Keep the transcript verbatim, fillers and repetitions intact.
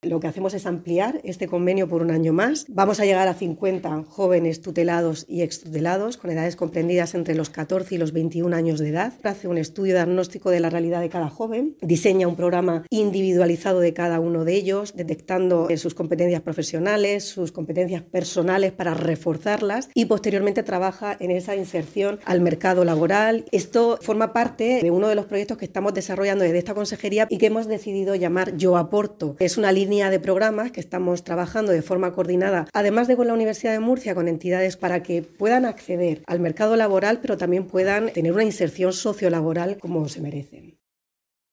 Lo que hacemos es ampliar este convenio por un año más. Vamos a llegar a cincuenta jóvenes tutelados y extutelados con edades comprendidas entre los catorce y los veintiún años de edad. Hace un estudio diagnóstico de la realidad de cada joven, diseña un programa individualizado de cada uno de ellos, detectando sus competencias profesionales, sus competencias personales para reforzarlas y posteriormente trabaja en esa inserción al mercado laboral. Esto forma parte de uno de los proyectos que estamos desarrollando desde esta consejería y que hemos decidido llamar Yo Aporto. Es una línea de programas que estamos trabajando de forma coordinada, además de con la Universidad de Murcia, con entidades para que puedan acceder al mercado laboral, pero también puedan tener una inserción sociolaboral como se merecen.